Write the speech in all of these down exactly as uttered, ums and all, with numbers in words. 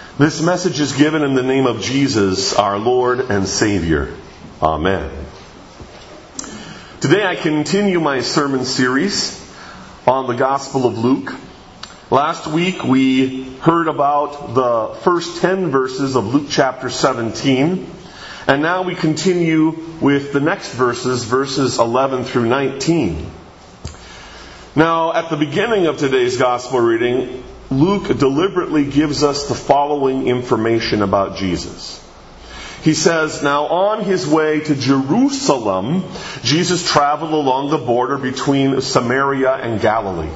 This message is given in the name of Jesus, our Lord and Savior. Amen. Today I continue my sermon series on the Gospel of Luke. Last week we heard about the first ten verses of Luke chapter seventeen. And now we continue with the next verses, verses eleven through nineteen. Now, at the beginning of today's Gospel reading, Luke deliberately gives us the following information about Jesus. He says, now on his way to Jerusalem, Jesus traveled along the border between Samaria and Galilee.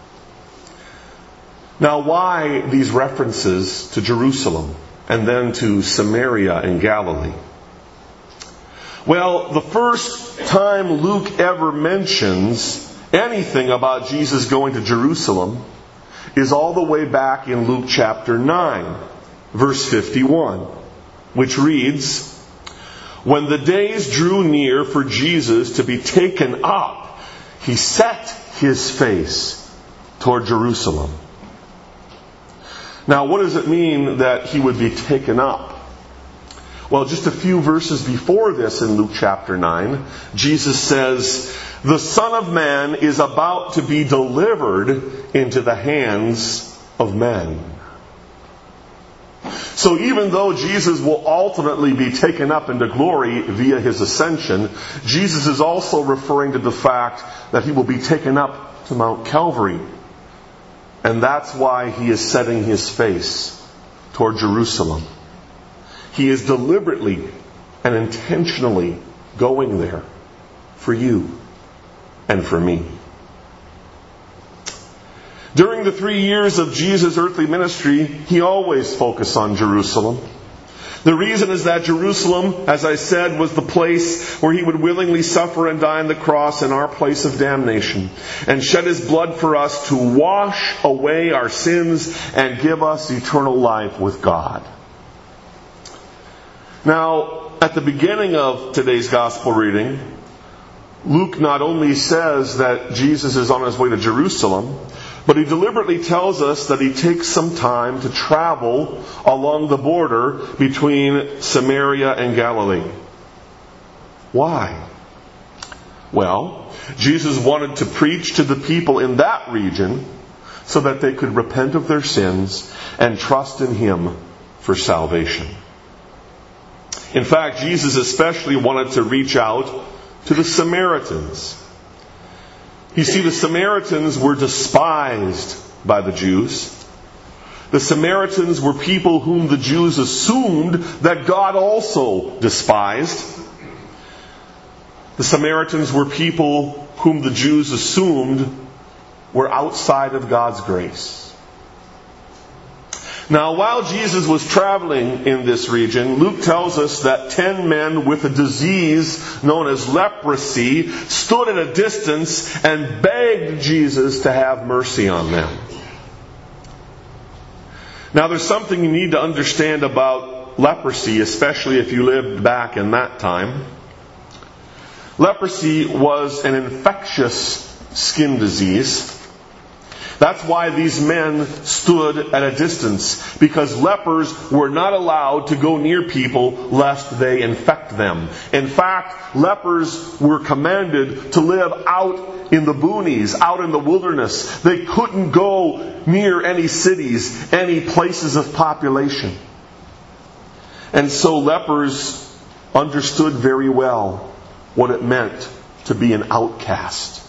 Now, why these references to Jerusalem and then to Samaria and Galilee? Well, the first time Luke ever mentions anything about Jesus going to Jerusalem is all the way back in Luke chapter nine, verse fifty-one, which reads, when the days drew near for Jesus to be taken up, he set his face toward Jerusalem. Now, what does it mean that he would be taken up? Well, just a few verses before this in Luke chapter nine, Jesus says, the Son of Man is about to be delivered into the hands of men. So even though Jesus will ultimately be taken up into glory via his ascension, Jesus is also referring to the fact that he will be taken up to Mount Calvary. And that's why he is setting his face toward Jerusalem. He is deliberately and intentionally going there for you and for me. During the three years of Jesus' earthly ministry, he always focused on Jerusalem. The reason is that Jerusalem, as I said, was the place where he would willingly suffer and die on the cross in our place of damnation, and shed his blood for us to wash away our sins and give us eternal life with God. Now, at the beginning of today's Gospel reading, Luke not only says that Jesus is on his way to Jerusalem, but he deliberately tells us that he takes some time to travel along the border between Samaria and Galilee. Why? Well, Jesus wanted to preach to the people in that region so that they could repent of their sins and trust in him for salvation. In fact, Jesus especially wanted to reach out to the Samaritans. You see, the Samaritans were despised by the Jews. The Samaritans were people whom the Jews assumed that God also despised. The Samaritans were people whom the Jews assumed were outside of God's grace. Now, while Jesus was traveling in this region, Luke tells us that ten men with a disease known as leprosy stood at a distance and begged Jesus to have mercy on them. Now, there's something you need to understand about leprosy, especially if you lived back in that time. Leprosy was an infectious skin disease. That's why these men stood at a distance, because lepers were not allowed to go near people lest they infect them. In fact, lepers were commanded to live out in the boonies, out in the wilderness. They couldn't go near any cities, any places of population. And so lepers understood very well what it meant to be an outcast.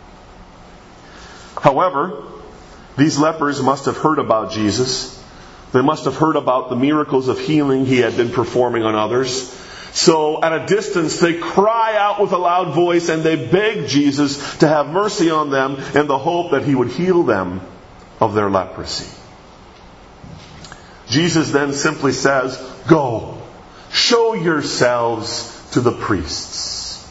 However, these lepers must have heard about Jesus. They must have heard about the miracles of healing he had been performing on others. So at a distance, they cry out with a loud voice and they beg Jesus to have mercy on them in the hope that he would heal them of their leprosy. Jesus then simply says, go, show yourselves to the priests.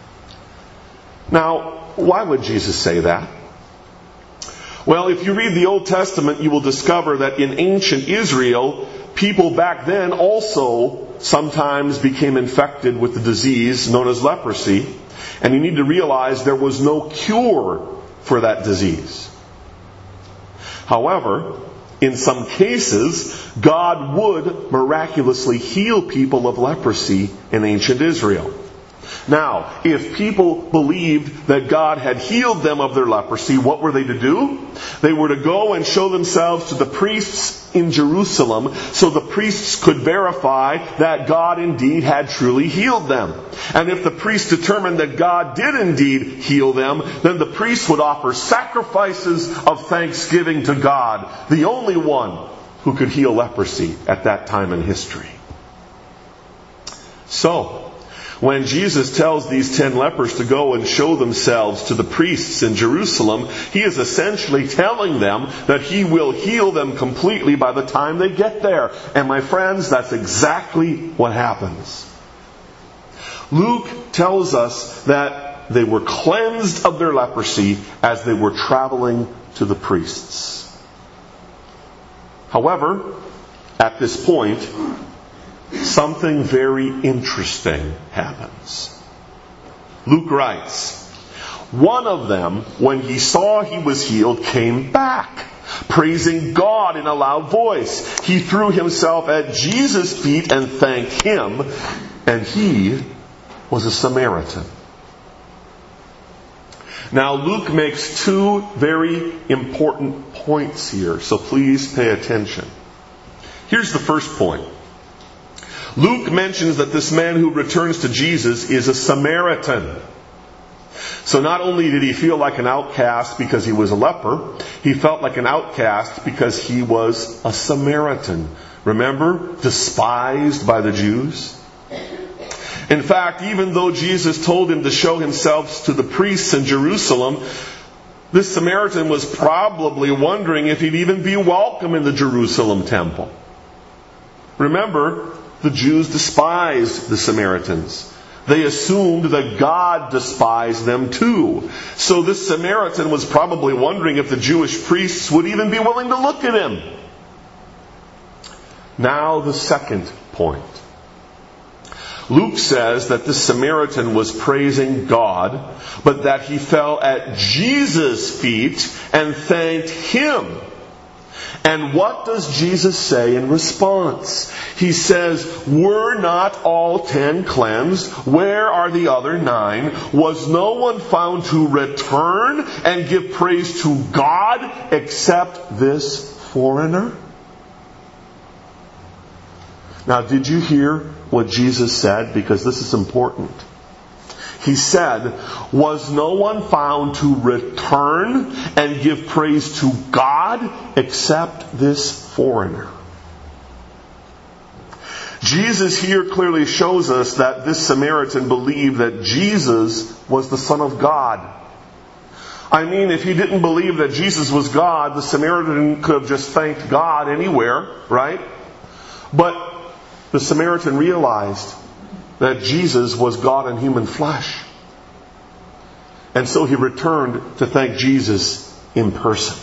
Now, why would Jesus say that? Well, if you read the Old Testament, you will discover that in ancient Israel, people back then also sometimes became infected with the disease known as leprosy. And you need to realize there was no cure for that disease. However, in some cases, God would miraculously heal people of leprosy in ancient Israel. Now, if people believed that God had healed them of their leprosy, what were they to do? They were to go and show themselves to the priests in Jerusalem so the priests could verify that God indeed had truly healed them. And if the priest determined that God did indeed heal them, then the priest would offer sacrifices of thanksgiving to God, the only one who could heal leprosy at that time in history. So, when Jesus tells these ten lepers to go and show themselves to the priests in Jerusalem, He is essentially telling them that He will heal them completely by the time they get there. And my friends, that's exactly what happens. Luke tells us that they were cleansed of their leprosy as they were traveling to the priests. However, at this point, something very interesting happens. Luke writes, one of them, when he saw he was healed, came back, praising God in a loud voice. He threw himself at Jesus' feet and thanked Him, and he was a Samaritan. Now, Luke makes two very important points here, so please pay attention. Here's the first point. Luke mentions that this man who returns to Jesus is a Samaritan. So not only did he feel like an outcast because he was a leper, he felt like an outcast because he was a Samaritan. Remember? Despised by the Jews. In fact, even though Jesus told him to show himself to the priests in Jerusalem, this Samaritan was probably wondering if he'd even be welcome in the Jerusalem temple. Remember, the Jews despised the Samaritans. They assumed that God despised them too. So this Samaritan was probably wondering if the Jewish priests would even be willing to look at him. Now the second point. Luke says that this Samaritan was praising God, but that he fell at Jesus' feet and thanked Him. And what does Jesus say in response? He says, were not all ten cleansed? Where are the other nine? Was no one found to return and give praise to God except this foreigner? Now, did you hear what Jesus said? Because this is important. He said, was no one found to return and give praise to God except this foreigner? Jesus here clearly shows us that this Samaritan believed that Jesus was the Son of God. I mean, if he didn't believe that Jesus was God, the Samaritan could have just thanked God anywhere, right? But the Samaritan realized that Jesus was God in human flesh. And so he returned to thank Jesus in person.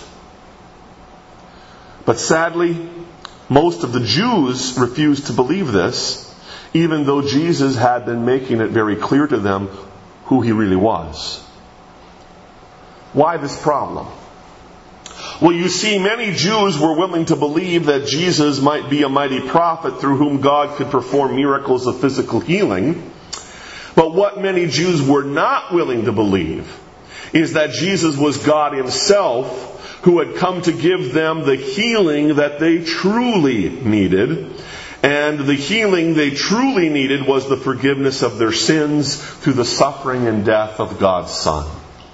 But sadly, most of the Jews refused to believe this, even though Jesus had been making it very clear to them who He really was. Why this problem? Well, you see, many Jews were willing to believe that Jesus might be a mighty prophet through whom God could perform miracles of physical healing. But what many Jews were not willing to believe is that Jesus was God Himself, who had come to give them the healing that they truly needed. And the healing they truly needed was the forgiveness of their sins through the suffering and death of God's Son.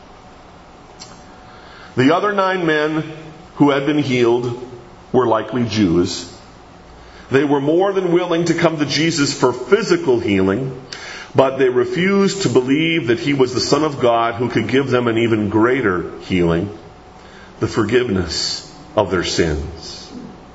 The other nine men who had been healed were likely Jews. They were more than willing to come to Jesus for physical healing, but they refused to believe that He was the Son of God who could give them an even greater healing, the forgiveness of their sins.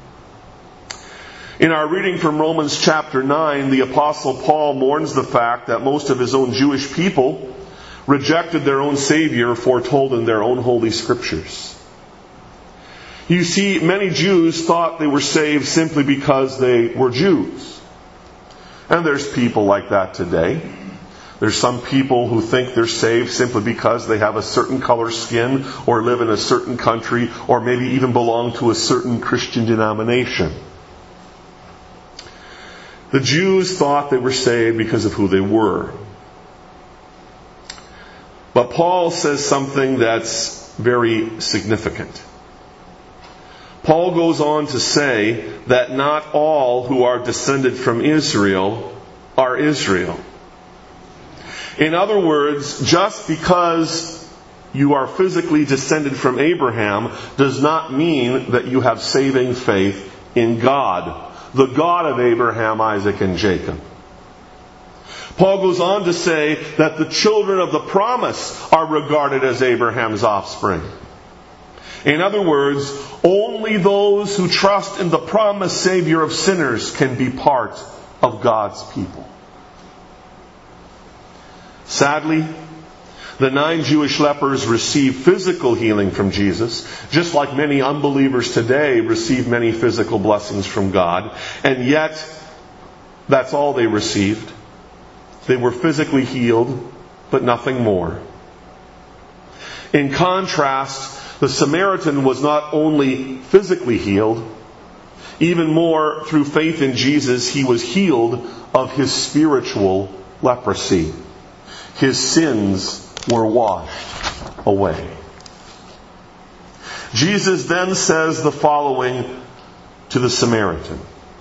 In our reading from Romans chapter nine, the Apostle Paul mourns the fact that most of his own Jewish people rejected their own Savior foretold in their own Holy Scriptures. You see, many Jews thought they were saved simply because they were Jews. And there's people like that today. There's some people who think they're saved simply because they have a certain color skin or live in a certain country or maybe even belong to a certain Christian denomination. The Jews thought they were saved because of who they were. But Paul says something that's very significant. Paul goes on to say that not all who are descended from Israel are Israel. In other words, just because you are physically descended from Abraham does not mean that you have saving faith in God, the God of Abraham, Isaac, and Jacob. Paul goes on to say that the children of the promise are regarded as Abraham's offspring. In other words, only those who trust in the promised Savior of sinners can be part of God's people. Sadly, the nine Jewish lepers received physical healing from Jesus, just like many unbelievers today receive many physical blessings from God, and yet that's all they received. They were physically healed, but nothing more. In contrast, the Samaritan was not only physically healed, even more, through faith in Jesus, he was healed of his spiritual leprosy. His sins were washed away. Jesus then says the following to the Samaritan: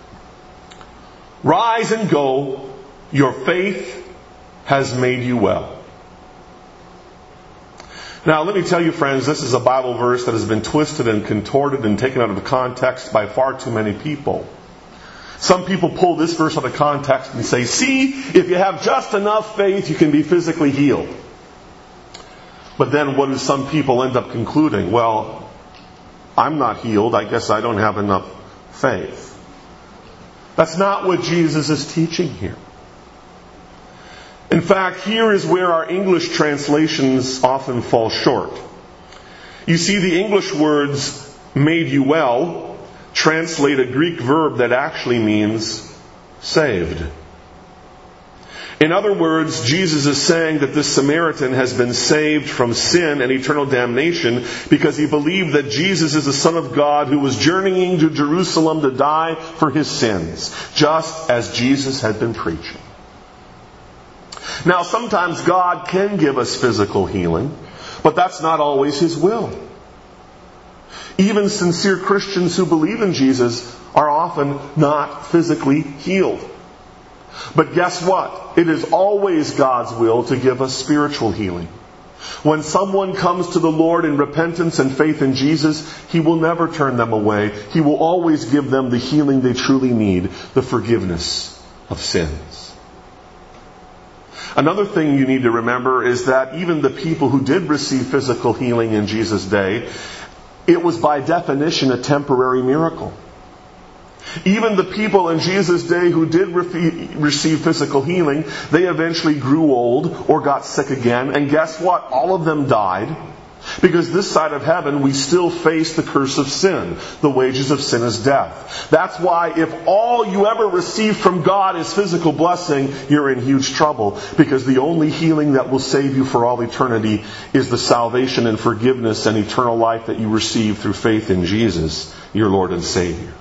"Rise and go, your faith has made you well." Now, let me tell you, friends, this is a Bible verse that has been twisted and contorted and taken out of context by far too many people. Some people pull this verse out of context and say, see, if you have just enough faith, you can be physically healed. But then what do some people end up concluding? Well, I'm not healed. I guess I don't have enough faith. That's not what Jesus is teaching here. In fact, here is where our English translations often fall short. You see, the English words "made you well" translate a Greek verb that actually means saved. In other words, Jesus is saying that this Samaritan has been saved from sin and eternal damnation because he believed that Jesus is the Son of God who was journeying to Jerusalem to die for his sins, just as Jesus had been preaching. Now, sometimes God can give us physical healing, but that's not always His will. Even sincere Christians who believe in Jesus are often not physically healed. But guess what? It is always God's will to give us spiritual healing. When someone comes to the Lord in repentance and faith in Jesus, He will never turn them away. He will always give them the healing they truly need, the forgiveness of sins. Another thing you need to remember is that even the people who did receive physical healing in Jesus' day, it was by definition a temporary miracle. Even the people in Jesus' day who did receive physical healing, they eventually grew old or got sick again. And guess what? All of them died. Because this side of heaven, we still face the curse of sin. The wages of sin is death. That's why if all you ever receive from God is physical blessing, you're in huge trouble. Because the only healing that will save you for all eternity is the salvation and forgiveness and eternal life that you receive through faith in Jesus, your Lord and Savior.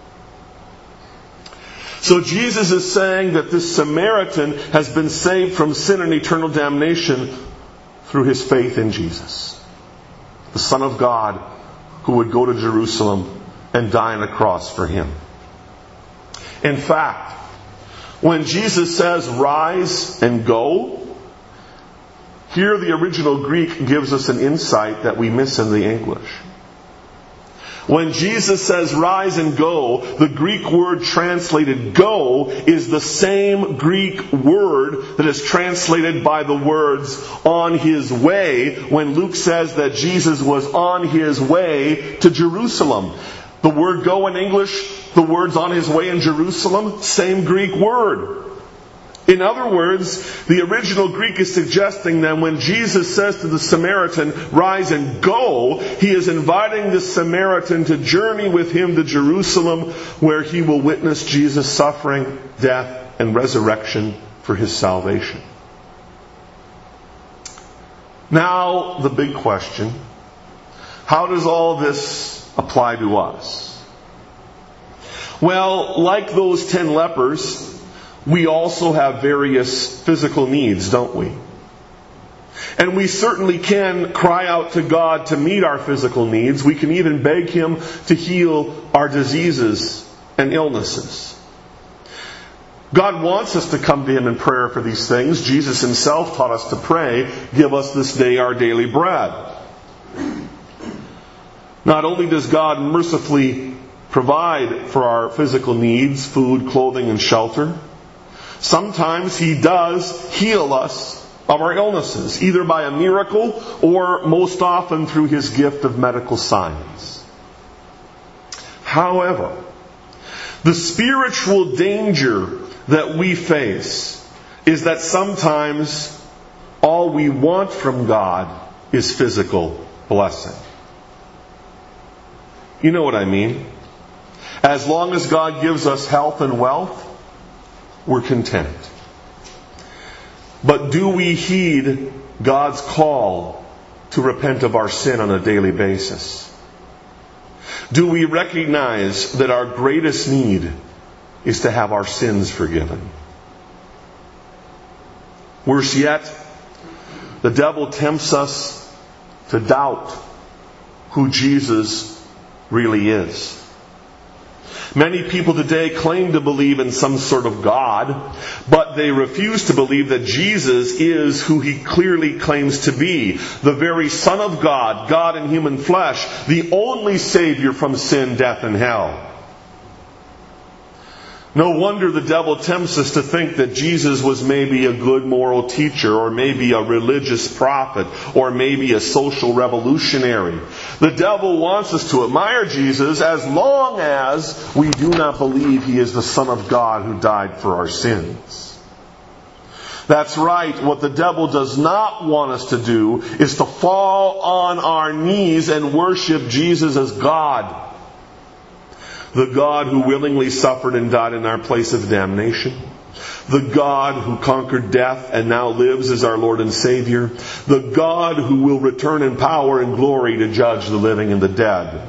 So Jesus is saying that this Samaritan has been saved from sin and eternal damnation through his faith in Jesus, the Son of God who would go to Jerusalem and die on a cross for him. In fact, when Jesus says, "Rise and go," here the original Greek gives us an insight that we miss in the English. When Jesus says, "Rise and go," the Greek word translated "go" is the same Greek word that is translated by the words "on his way" when Luke says that Jesus was on his way to Jerusalem. The word "go" in English, the words "on his way" in Jerusalem, same Greek word. In other words, the original Greek is suggesting that when Jesus says to the Samaritan, "Rise and go," he is inviting the Samaritan to journey with him to Jerusalem, where he will witness Jesus' suffering, death, and resurrection for his salvation. Now, the big question, how does all this apply to us? Well, like those ten lepers, we also have various physical needs, don't we? And we certainly can cry out to God to meet our physical needs. We can even beg Him to heal our diseases and illnesses. God wants us to come to Him in prayer for these things. Jesus Himself taught us to pray, "Give us this day our daily bread." Not only does God mercifully provide for our physical needs, food, clothing, and shelter, sometimes He does heal us of our illnesses, either by a miracle or most often through His gift of medical science. However, the spiritual danger that we face is that sometimes all we want from God is physical blessing. You know what I mean? As long as God gives us health and wealth, we're content. But do we heed God's call to repent of our sin on a daily basis? Do we recognize that our greatest need is to have our sins forgiven? Worse yet, the devil tempts us to doubt who Jesus really is. Many people today claim to believe in some sort of God, but they refuse to believe that Jesus is who He clearly claims to be, the very Son of God, God in human flesh, the only Savior from sin, death, and hell. No wonder the devil tempts us to think that Jesus was maybe a good moral teacher, or maybe a religious prophet, or maybe a social revolutionary. The devil wants us to admire Jesus as long as we do not believe He is the Son of God who died for our sins. That's right. What the devil does not want us to do is to fall on our knees and worship Jesus as God. The God who willingly suffered and died in our place of damnation. The God who conquered death and now lives as our Lord and Savior. The God who will return in power and glory to judge the living and the dead.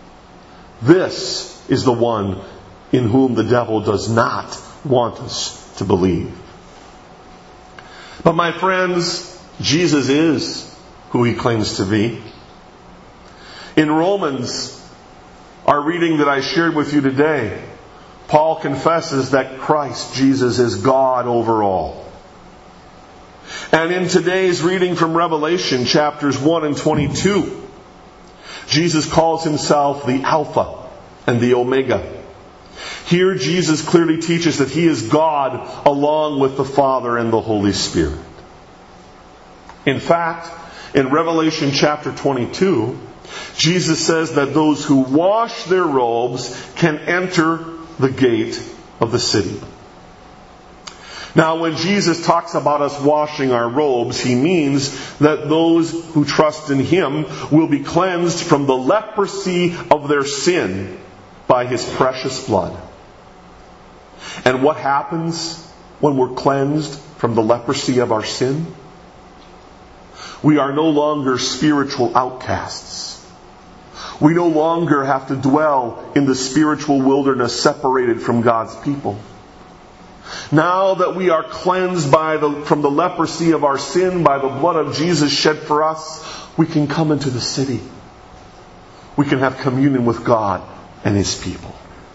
This is the one in whom the devil does not want us to believe. But my friends, Jesus is who He claims to be. In Romans, our reading that I shared with you today, Paul confesses that Christ Jesus is God over all. And in today's reading from Revelation, chapters one and twenty-two, Jesus calls Himself the Alpha and the Omega. Here Jesus clearly teaches that He is God along with the Father and the Holy Spirit. In fact, in Revelation chapter twenty-two, Jesus says that those who wash their robes can enter the gate of the city. Now, when Jesus talks about us washing our robes, He means that those who trust in Him will be cleansed from the leprosy of their sin by His precious blood. And what happens when we're cleansed from the leprosy of our sin? We are no longer spiritual outcasts. We no longer have to dwell in the spiritual wilderness separated from God's people. Now that we are cleansed by the, from the leprosy of our sin by the blood of Jesus shed for us, we can come into the city. We can have communion with God and His people.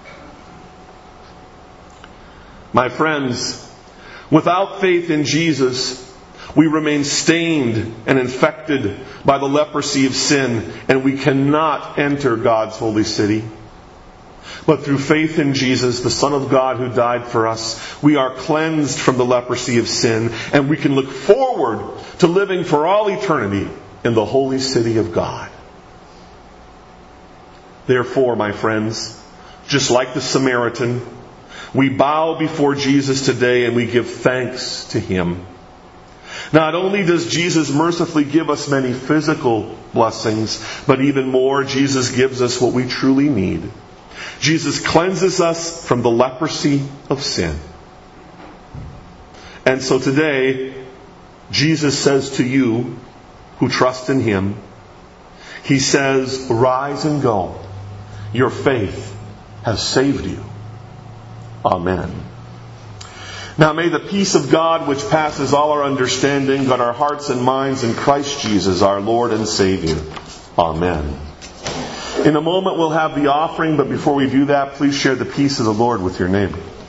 My friends, without faith in Jesus, we remain stained and infected by the leprosy of sin, and we cannot enter God's holy city. But through faith in Jesus, the Son of God who died for us, we are cleansed from the leprosy of sin, and we can look forward to living for all eternity in the holy city of God. Therefore, my friends, just like the Samaritan, we bow before Jesus today and we give thanks to Him. Not only does Jesus mercifully give us many physical blessings, but even more, Jesus gives us what we truly need. Jesus cleanses us from the leprosy of sin. And so today, Jesus says to you, who trust in Him. He says, rise and go. Your faith has saved you. Amen. Now may the peace of God, which passes all our understanding, guard our hearts and minds in Christ Jesus, our Lord and Savior. Amen. In a moment we'll have the offering, but before we do that, please share the peace of the Lord with your neighbor.